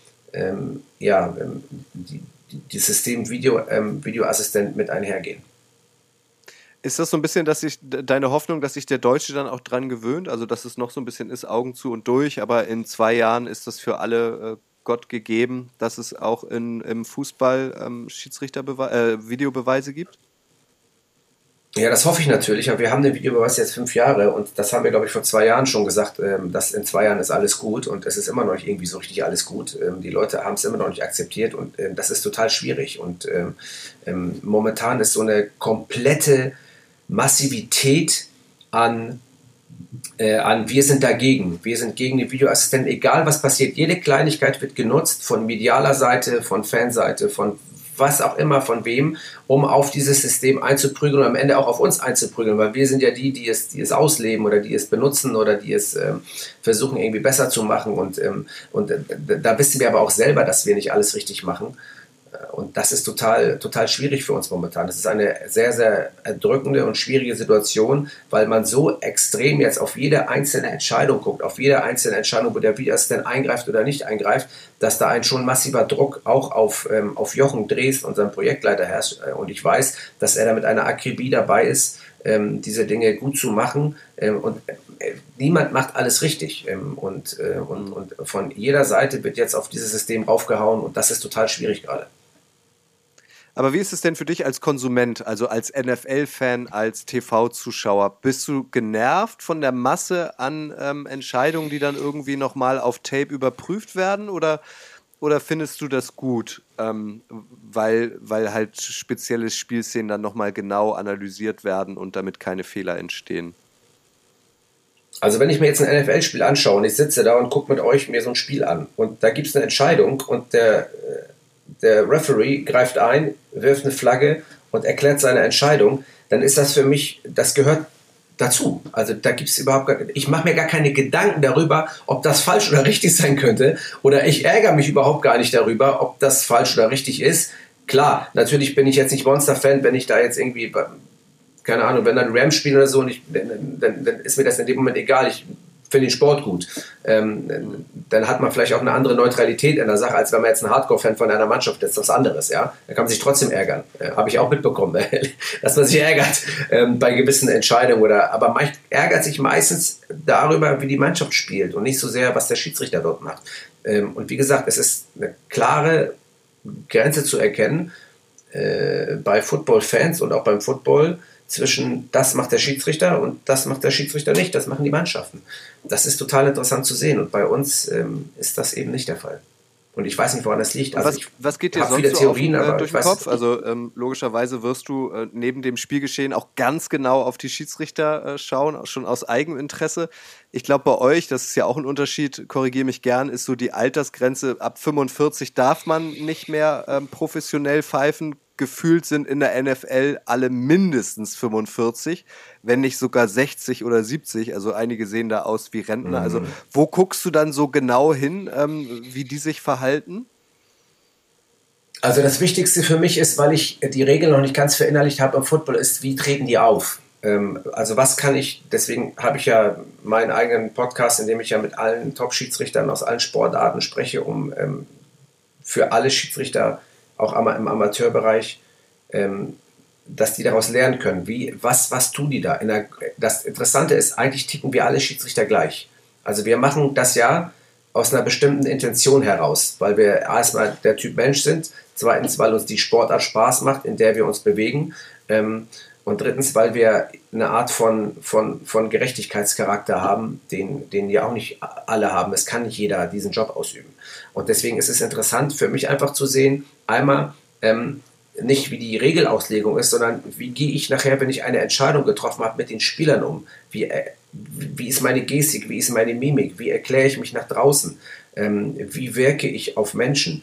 die System Videoassistent mit einhergehen. Ist das so ein bisschen, deine Hoffnung, dass sich der Deutsche dann auch dran gewöhnt? Also, dass es noch so ein bisschen ist, Augen zu und durch, aber in 2 Jahren ist das für alle Gott gegeben, dass es auch im Fußball Videobeweise gibt? Ja, das hoffe ich natürlich. Aber wir haben den Videobeweis jetzt 5 Jahre und das haben wir, glaube ich, vor 2 Jahren schon gesagt, dass in 2 Jahren ist alles gut und es ist immer noch nicht irgendwie so richtig alles gut. Die Leute haben es immer noch nicht akzeptiert und das ist total schwierig. Und momentan ist so eine komplette Massivität an wir sind dagegen. Wir sind gegen den Videoassistenten, egal was passiert. Jede Kleinigkeit wird genutzt von medialer Seite, von Fanseite, von was auch immer, von wem, um auf dieses System einzuprügeln und am Ende auch auf uns einzuprügeln, weil wir sind ja die es ausleben oder die es benutzen oder die es versuchen irgendwie besser zu machen und da wissen wir aber auch selber, dass wir nicht alles richtig machen. Und das ist total schwierig für uns momentan. Das ist eine sehr, sehr erdrückende und schwierige Situation, weil man so extrem jetzt auf jede einzelne Entscheidung guckt, auf jede einzelne Entscheidung, wo der Videoassistent eingreift oder nicht eingreift, dass da ein schon massiver Druck auch auf Jochen Drees, unseren Projektleiter, herrscht. Und ich weiß, dass er da mit einer Akribie dabei ist, diese Dinge gut zu machen. Und niemand macht alles richtig. Und von jeder Seite wird jetzt auf dieses System raufgehauen und das ist total schwierig gerade. Aber wie ist es denn für dich als Konsument, also als NFL-Fan, als TV-Zuschauer? Bist du genervt von der Masse an Entscheidungen, die dann irgendwie nochmal auf Tape überprüft werden? Oder findest du das gut, weil halt spezielle Spielszenen dann nochmal genau analysiert werden und damit keine Fehler entstehen? Also wenn ich mir jetzt ein NFL-Spiel anschaue und ich sitze da und gucke mit euch mir so ein Spiel an und da gibt es eine Entscheidung und der Referee greift ein, wirft eine Flagge und erklärt seine Entscheidung, dann ist das für mich, das gehört dazu. Also da gibt es überhaupt gar, ich mache mir gar keine Gedanken darüber, ob das falsch oder richtig sein könnte, oder ich ärgere mich überhaupt gar nicht darüber, ob das falsch oder richtig ist. Klar, natürlich bin ich jetzt nicht Monster-Fan, wenn ich da jetzt irgendwie, keine Ahnung, wenn dann Rams spielen oder so, und dann ist mir das in dem Moment egal. Ich finde den Sport gut. Dann hat man vielleicht auch eine andere Neutralität in der Sache, als wenn man jetzt ein Hardcore-Fan von einer Mannschaft ist. Das ist was anderes, ja. Da kann man sich trotzdem ärgern. Habe ich auch mitbekommen, dass man sich ärgert bei gewissen Entscheidungen. Aber man ärgert sich meistens darüber, wie die Mannschaft spielt und nicht so sehr, was der Schiedsrichter dort macht. Und wie gesagt, es ist eine klare Grenze zu erkennen bei Football-Fans und auch beim Football zwischen das macht der Schiedsrichter und das macht der Schiedsrichter nicht, das machen die Mannschaften. Das ist total interessant zu sehen und bei uns ist das eben nicht der Fall. Und ich weiß nicht, woran das liegt. Also was geht dir sonst so Theorien, durch den Kopf? Also logischerweise wirst du neben dem Spielgeschehen auch ganz genau auf die Schiedsrichter schauen, schon aus Eigeninteresse. Ich glaube, bei euch, das ist ja auch ein Unterschied, korrigiere mich gern, ist so die Altersgrenze, ab 45 darf man nicht mehr professionell pfeifen. Gefühlt sind in der NFL alle mindestens 45, wenn nicht sogar 60 oder 70. Also einige sehen da aus wie Rentner. Also wo guckst du dann so genau hin, wie die sich verhalten? Also das Wichtigste für mich ist, weil ich die Regeln noch nicht ganz verinnerlicht habe im Football, ist, wie treten die auf? Also was kann ich, deswegen habe ich ja meinen eigenen Podcast, in dem ich ja mit allen Top-Schiedsrichtern aus allen Sportarten spreche, um für alle Schiedsrichter auch im Amateurbereich, dass die daraus lernen können. Was tun die da? Das Interessante ist, eigentlich ticken wir alle Schiedsrichter gleich. Also wir machen das ja aus einer bestimmten Intention heraus, weil wir erstmal der Typ Mensch sind, zweitens, weil uns die Sportart Spaß macht, in der wir uns bewegen, und drittens, weil wir eine Art von Gerechtigkeitscharakter haben, den ja auch nicht alle haben. Es kann nicht jeder diesen Job ausüben. Und deswegen ist es interessant für mich einfach zu sehen, einmal nicht wie die Regelauslegung ist, sondern wie gehe ich nachher, wenn ich eine Entscheidung getroffen habe, mit den Spielern um? Wie ist meine Gestik, wie ist meine Mimik, wie erkläre ich mich nach draußen? Wie wirke ich auf Menschen,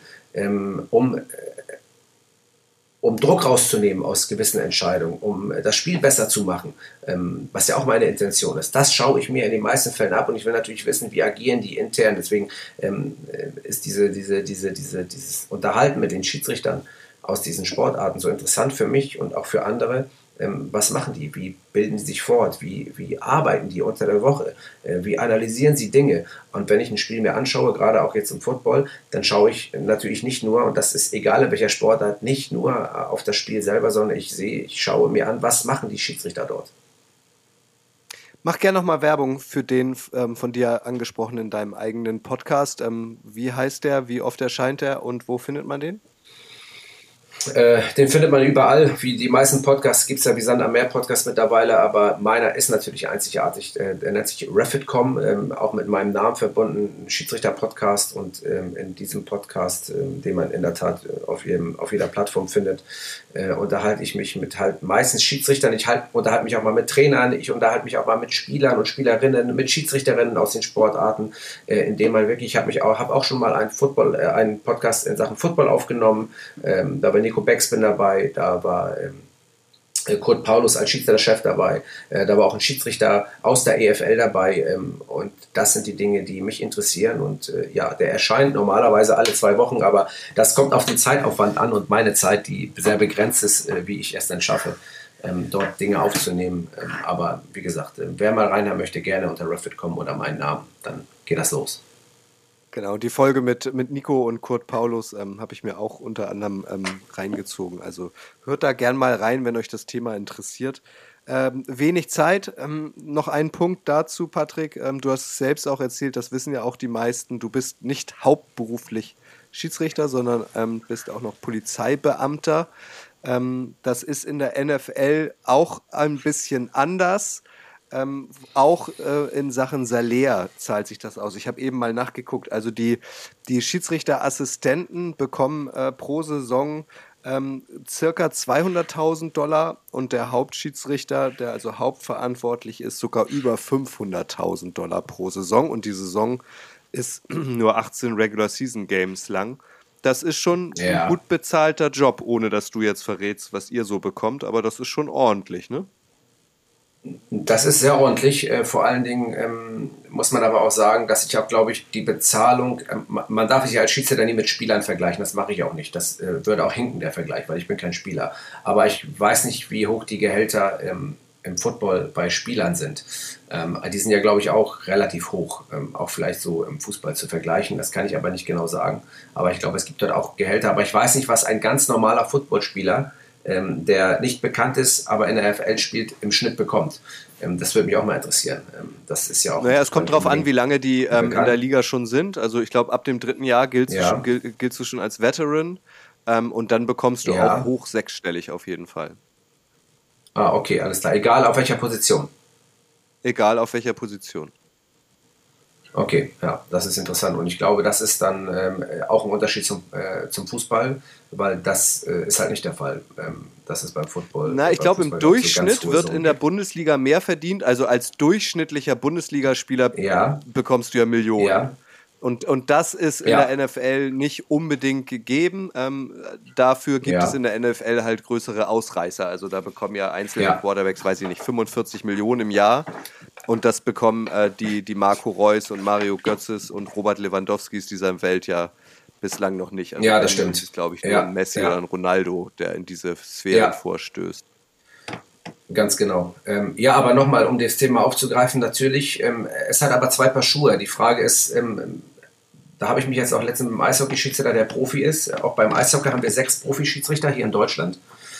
um Druck rauszunehmen aus gewissen Entscheidungen, um das Spiel besser zu machen, was ja auch meine Intention ist. Das schaue ich mir in den meisten Fällen ab und ich will natürlich wissen, wie agieren die intern. Deswegen ist dieses Unterhalten mit den Schiedsrichtern aus diesen Sportarten so interessant für mich und auch für andere. Was machen die? Wie bilden sie sich fort? Wie arbeiten die unter der Woche? Wie analysieren sie Dinge? Und wenn ich ein Spiel mir anschaue, gerade auch jetzt im Football, dann schaue ich natürlich nicht nur, und das ist egal in welcher Sportart, nicht nur auf das Spiel selber, sondern ich schaue mir an, was machen die Schiedsrichter dort. Mach gerne nochmal Werbung für den von dir angesprochenen in deinem eigenen Podcast. Wie heißt der, wie oft erscheint der und wo findet man den? Den findet man überall, wie die meisten Podcasts, gibt es ja wie Sand am Meer Podcasts mittlerweile, aber meiner ist natürlich einzigartig. Der nennt sich Refit.com, auch mit meinem Namen verbunden, ein Schiedsrichter-Podcast, und in diesem Podcast, den man in der Tat auf jeder Plattform findet, unterhalte ich mich mit halt meistens Schiedsrichtern, ich unterhalte mich auch mal mit Trainern, ich unterhalte mich auch mal mit Spielern und Spielerinnen, mit Schiedsrichterinnen aus den Sportarten, indem man wirklich, ich habe auch schon mal einen Podcast in Sachen Football aufgenommen, da war Nico Becks bin dabei, da war Kurt Paulus als Schiedsrichterchef dabei, da war auch ein Schiedsrichter aus der EFL dabei, und das sind die Dinge, die mich interessieren, und ja, der erscheint normalerweise alle 2 Wochen, aber das kommt auf den Zeitaufwand an und meine Zeit, die sehr begrenzt ist, wie ich es dann schaffe, dort Dinge aufzunehmen, aber wie gesagt, wer mal reinhören möchte, gerne unter Refit.com oder meinen Namen, dann geht das los. Genau, die Folge mit Nico und Kurt Paulus habe ich mir auch unter anderem reingezogen. Also hört da gern mal rein, wenn euch das Thema interessiert. Wenig Zeit. Noch ein Punkt dazu, Patrick. Du hast es selbst auch erzählt, das wissen ja auch die meisten. Du bist nicht hauptberuflich Schiedsrichter, sondern bist auch noch Polizeibeamter. Das ist in der NFL auch ein bisschen anders. Auch in Sachen Salär zahlt sich das aus. Ich habe eben mal nachgeguckt. Also die Schiedsrichterassistenten bekommen pro Saison circa $200.000 und der Hauptschiedsrichter, der also hauptverantwortlich ist, sogar über $500.000 pro Saison und die Saison ist nur 18 Regular Season Games lang. Das ist schon ein gut bezahlter Job, ohne dass du jetzt verrätst, was ihr so bekommt, aber das ist schon ordentlich, ne? Das ist sehr ordentlich. Vor allen Dingen muss man aber auch sagen, dass ich auch, glaube ich, die Bezahlung, man darf sich als Schiedsrichter nie mit Spielern vergleichen, das mache ich auch nicht. Das würde auch hinken, der Vergleich, weil ich bin kein Spieler. Aber ich weiß nicht, wie hoch die Gehälter im Football bei Spielern sind. Die sind ja, glaube ich, auch relativ hoch, auch vielleicht so im Fußball zu vergleichen. Das kann ich aber nicht genau sagen. Aber ich glaube, es gibt dort auch Gehälter. Aber ich weiß nicht, was ein ganz normaler Footballspieler, der nicht bekannt ist, aber in der NFL spielt, im Schnitt bekommt. Das würde mich auch mal interessieren. Das ist ja auch. Naja, es kommt darauf an, wie lange die in der Liga schon sind. Also ich glaube, ab dem 3. Jahr giltst du schon als Veteran und dann bekommst du auch hoch sechsstellig auf jeden Fall. Ah, okay, alles klar. Egal auf welcher Position. Egal auf welcher Position. Okay, ja, das ist interessant. Und ich glaube, das ist dann auch ein Unterschied zum Fußball, weil das ist halt nicht der Fall. Das ist beim Football. Na, ich glaube, im Durchschnitt wird in der gibt. Bundesliga mehr verdient. Also als durchschnittlicher Bundesligaspieler bekommst du ja Millionen. Ja. Und das ist in der NFL nicht unbedingt gegeben. Dafür gibt es in der NFL halt größere Ausreißer. Also da bekommen ja einzelne Quarterbacks, weiß ich nicht, 45 Millionen im Jahr. Und das bekommen die Marco Reus und Mario Götzes und Robert Lewandowskis dieser Welt ja bislang noch nicht. Also das stimmt. Das ist, glaube ich, nur ein Messi oder ein Ronaldo, der in diese Sphäre vorstößt. Ganz genau. Aber nochmal, um das Thema aufzugreifen, natürlich, es hat aber zwei Paar Schuhe. Die Frage ist, da habe ich mich jetzt auch letztens mit dem Eishockey-Schiedsrichter, der Profi ist. Auch beim Eishockey haben wir 6 Profi-Schiedsrichter hier in Deutschland,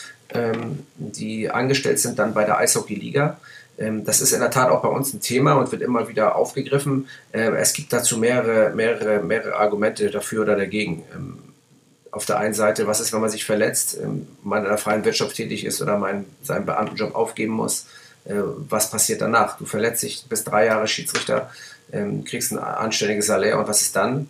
die angestellt sind dann bei der Eishockey-Liga. Das ist in der Tat auch bei uns ein Thema und wird immer wieder aufgegriffen. Es gibt dazu mehrere Argumente dafür oder dagegen. Auf der einen Seite, was ist, wenn man sich verletzt, man in der freien Wirtschaft tätig ist oder seinen Beamtenjob aufgeben muss? Was passiert danach? Du verletzt dich, bist 3 Jahre Schiedsrichter, kriegst ein anständiges Salär und was ist dann?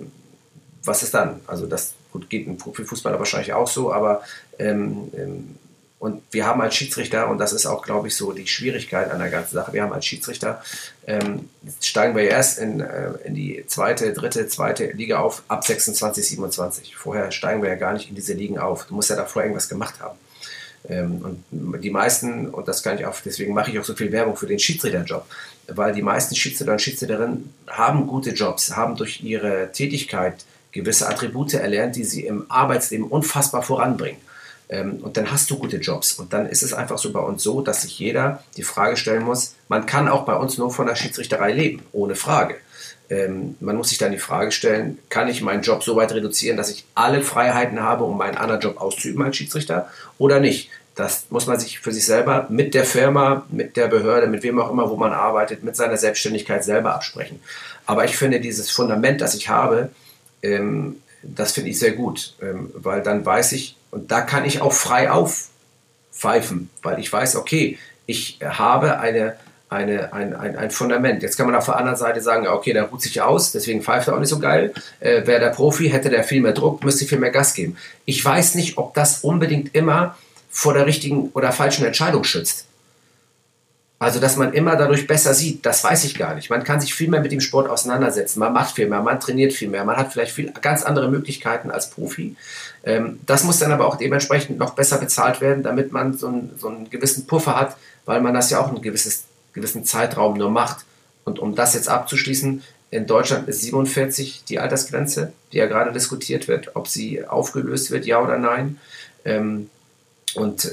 Also das geht im Profifußballer wahrscheinlich auch so, aber und wir haben als Schiedsrichter, und das ist auch, glaube ich, so die Schwierigkeit an der ganzen Sache, wir haben als Schiedsrichter, steigen wir erst in die zweite Liga auf, ab 26, 27. Vorher steigen wir ja gar nicht in diese Ligen auf. Du musst ja davor irgendwas gemacht haben. Und die meisten, und das kann ich auch, deswegen mache ich auch so viel Werbung für den Schiedsrichterjob, weil die meisten Schiedsrichter und Schiedsrichterinnen haben gute Jobs, haben durch ihre Tätigkeit gewisse Attribute erlernt, die sie im Arbeitsleben unfassbar voranbringen. Und dann hast du gute Jobs. Und dann ist es einfach so bei uns so, dass sich jeder die Frage stellen muss, man kann auch bei uns nur von der Schiedsrichterei leben, ohne Frage. Man muss sich dann die Frage stellen, kann ich meinen Job so weit reduzieren, dass ich alle Freiheiten habe, um meinen anderen Job auszuüben als Schiedsrichter oder nicht? Das muss man sich für sich selber mit der Firma, mit der Behörde, mit wem auch immer, wo man arbeitet, mit seiner Selbstständigkeit selber absprechen. Aber ich finde dieses Fundament, das ich habe, das finde ich sehr gut, weil dann weiß ich, und da kann ich auch frei aufpfeifen, weil ich weiß, okay, ich habe ein Fundament. Jetzt kann man auf der anderen Seite sagen, okay, der ruht sich aus, deswegen pfeift er auch nicht so geil. Wäre der Profi, hätte der viel mehr Druck, müsste viel mehr Gas geben. Ich weiß nicht, ob das unbedingt immer vor der richtigen oder falschen Entscheidung schützt. Also, dass man immer dadurch besser sieht, das weiß ich gar nicht. Man kann sich viel mehr mit dem Sport auseinandersetzen. Man macht viel mehr, man trainiert viel mehr, man hat vielleicht ganz andere Möglichkeiten als Profi. Das muss dann aber auch dementsprechend noch besser bezahlt werden, damit man so einen gewissen Puffer hat, weil man das ja auch einen gewissen Zeitraum nur macht. Und um das jetzt abzuschließen, in Deutschland ist 47 die Altersgrenze, die ja gerade diskutiert wird, ob sie aufgelöst wird, ja oder nein. Und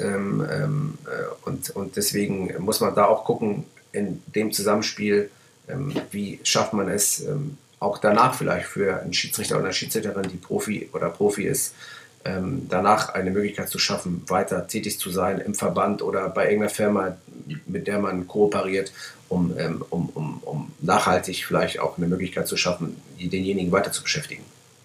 deswegen muss man da auch gucken, in dem Zusammenspiel, wie schafft man es, auch danach vielleicht für einen Schiedsrichter oder eine Schiedsrichterin, die Profi ist, danach eine Möglichkeit zu schaffen, weiter tätig zu sein im Verband oder bei irgendeiner Firma, mit der man kooperiert, um nachhaltig vielleicht auch eine Möglichkeit zu schaffen, denjenigen weiter zu beschäftigen.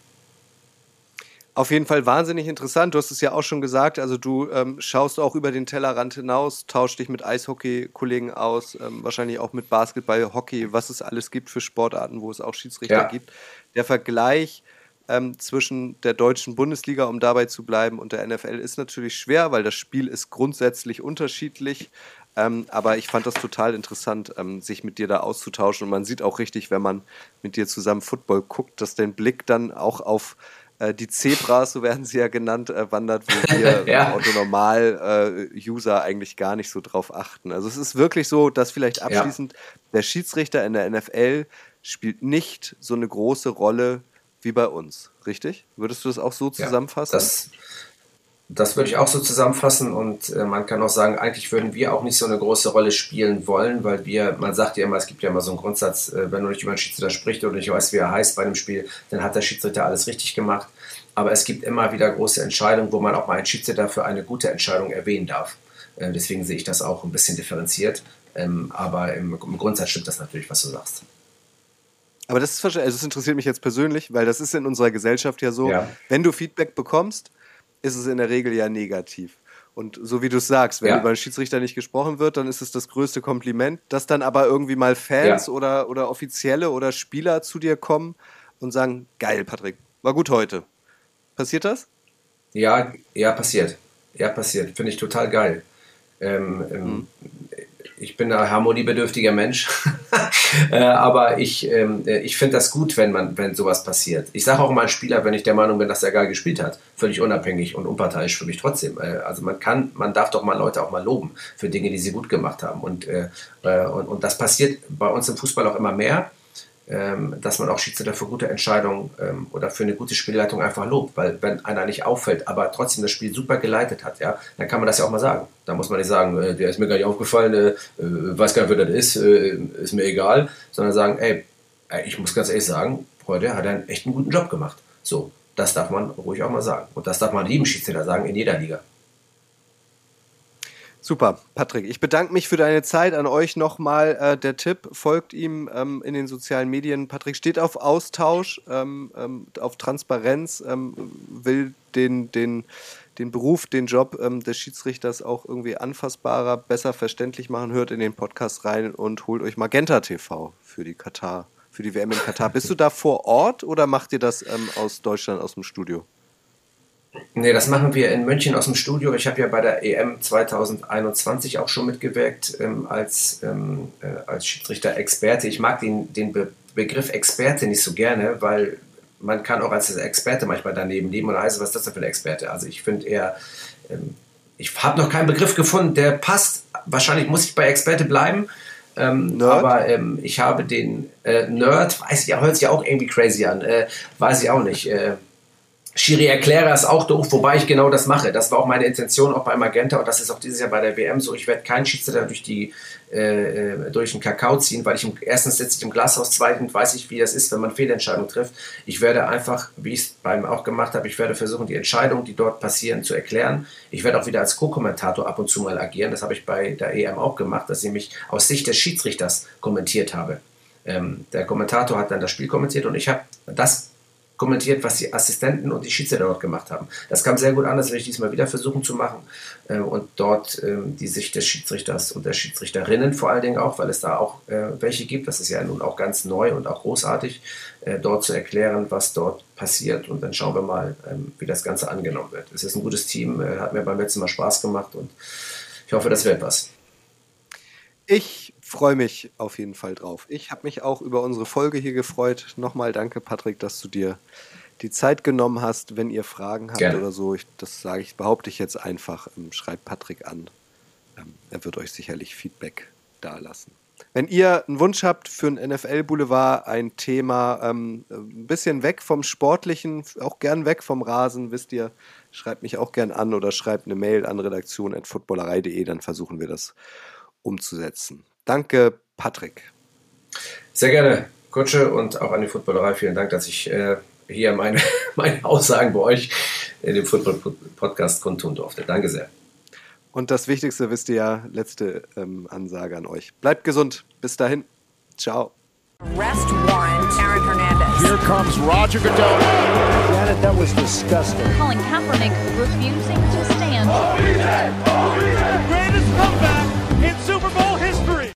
Auf jeden Fall wahnsinnig interessant. Du hast es ja auch schon gesagt, also du schaust auch über den Tellerrand hinaus, tauschst dich mit Eishockey-Kollegen aus, wahrscheinlich auch mit Basketball, Hockey, was es alles gibt für Sportarten, wo es auch Schiedsrichter gibt. Der Vergleich zwischen der deutschen Bundesliga, um dabei zu bleiben, und der NFL ist natürlich schwer, weil das Spiel ist grundsätzlich unterschiedlich. Aber ich fand das total interessant, sich mit dir da auszutauschen. Und man sieht auch richtig, wenn man mit dir zusammen Football guckt, dass dein Blick dann auch auf die Zebras, so werden sie ja genannt, wandert, wo wir Ja. Autonormal-User eigentlich gar nicht so drauf achten. Also es ist wirklich so, dass vielleicht abschließend der Schiedsrichter in der NFL spielt nicht so eine große Rolle wie bei uns. Richtig? Würdest du das auch so zusammenfassen? Das würde ich auch so zusammenfassen, und man kann auch sagen, eigentlich würden wir auch nicht so eine große Rolle spielen wollen, weil man sagt ja immer, es gibt ja immer so einen Grundsatz, wenn du nicht über einen Schiedsrichter sprichst oder nicht weißt, wie er heißt bei einem Spiel, dann hat der Schiedsrichter alles richtig gemacht. Aber es gibt immer wieder große Entscheidungen, wo man auch mal einen Schiedsrichter für eine gute Entscheidung erwähnen darf. Deswegen sehe ich das auch ein bisschen differenziert. Aber im Grundsatz stimmt das natürlich, was du sagst. Aber das interessiert mich jetzt persönlich, weil das ist in unserer Gesellschaft ja so, wenn du Feedback bekommst, ist es in der Regel ja negativ. Und so wie du es sagst, wenn über einen Schiedsrichter nicht gesprochen wird, dann ist es das größte Kompliment. Dass dann aber irgendwie mal Fans oder Offizielle oder Spieler zu dir kommen und sagen, geil, Patrick, war gut heute. Passiert das? Ja, passiert. Ja, passiert. Finde ich total geil. Ich bin ein harmoniebedürftiger Mensch, aber ich finde das gut, wenn sowas passiert. Ich sage auch mal einen Spieler, wenn ich der Meinung bin, dass er geil gespielt hat, völlig unabhängig und unparteiisch für mich trotzdem. Also man darf doch mal Leute auch mal loben für Dinge, die sie gut gemacht haben. Und das passiert bei uns im Fußball auch immer mehr, dass man auch Schiedsrichter für gute Entscheidungen oder für eine gute Spielleitung einfach lobt, weil wenn einer nicht auffällt, aber trotzdem das Spiel super geleitet hat, dann kann man das ja auch mal sagen. Da muss man nicht sagen, der ist mir gar nicht aufgefallen, weiß gar nicht, wer das ist mir egal, sondern sagen, ich muss ganz ehrlich sagen, heute hat er einen echt einen guten Job gemacht. So, das darf man ruhig auch mal sagen. Und das darf man jedem Schiedsrichter sagen, in jeder Liga. Super, Patrick. Ich bedanke mich für deine Zeit. An euch nochmal der Tipp, folgt ihm in den sozialen Medien. Patrick steht auf Austausch, auf Transparenz, will den Beruf, den Job des Schiedsrichters auch irgendwie anfassbarer, besser verständlich machen. Hört in den Podcast rein und holt euch Magenta TV für die WM in Katar. Bist du da vor Ort oder macht ihr das aus Deutschland, aus dem Studio? Nee, das machen wir in München aus dem Studio. Ich habe ja bei der EM 2021 auch schon mitgewirkt als Schiedsrichter-Experte. Ich mag den Begriff Experte nicht so gerne, weil man kann auch als Experte manchmal daneben liegen und heißt, was ist das denn für ein Experte? Also ich finde eher, ich habe noch keinen Begriff gefunden, der passt. Wahrscheinlich muss ich bei Experte bleiben. Aber ich habe den Nerd, hört sich auch irgendwie crazy an, weiß ich auch nicht. Schiri-Erklärer ist auch doof, wobei ich genau das mache. Das war auch meine Intention, auch bei Magenta, und das ist auch dieses Jahr bei der WM so. Ich werde keinen Schiedsrichter durch den Kakao ziehen, weil erstens sitze ich im Glashaus, zweitens weiß ich, wie das ist, wenn man Fehlentscheidungen trifft. Ich werde einfach, wie ich es beim auch gemacht habe, ich werde versuchen, die Entscheidungen, die dort passieren, zu erklären. Ich werde auch wieder als Co-Kommentator ab und zu mal agieren. Das habe ich bei der EM auch gemacht, dass ich mich aus Sicht des Schiedsrichters kommentiert habe. Der Kommentator hat dann das Spiel kommentiert und ich habe das kommentiert, was die Assistenten und die Schiedsrichter dort gemacht haben. Das kam sehr gut an, das werde ich diesmal wieder versuchen zu machen und dort die Sicht des Schiedsrichters und der Schiedsrichterinnen vor allen Dingen auch, weil es da auch welche gibt, das ist ja nun auch ganz neu und auch großartig, dort zu erklären, was dort passiert, und dann schauen wir mal, wie das Ganze angenommen wird. Es ist ein gutes Team, hat mir beim letzten Mal Spaß gemacht und ich hoffe, das wird was. Ich freue mich auf jeden Fall drauf. Ich habe mich auch über unsere Folge hier gefreut. Nochmal danke, Patrick, dass du dir die Zeit genommen hast. Wenn ihr Fragen habt oder so, behaupte ich jetzt einfach, schreibt Patrick an. Er wird euch sicherlich Feedback dalassen. Wenn ihr einen Wunsch habt für ein NFL-Boulevard, ein Thema ein bisschen weg vom Sportlichen, auch gern weg vom Rasen, wisst ihr, schreibt mich auch gern an oder schreibt eine Mail an redaktion@footballerei.de, dann versuchen wir das umzusetzen. Danke, Patrick. Sehr gerne, Kutsche, und auch an die Footballerei. Vielen Dank, dass ich hier meine Aussagen bei euch in dem Football-Podcast kundtun durfte. Danke sehr. Und das Wichtigste wisst ihr ja, letzte Ansage an euch. Bleibt gesund. Bis dahin. Ciao. Arrest warrant, Aaron Hernandez. Here comes Roger Goodell. Janet, that was disgusting. Colin Kaepernick refusing to stand. Greatest comeback in Super Bowl history.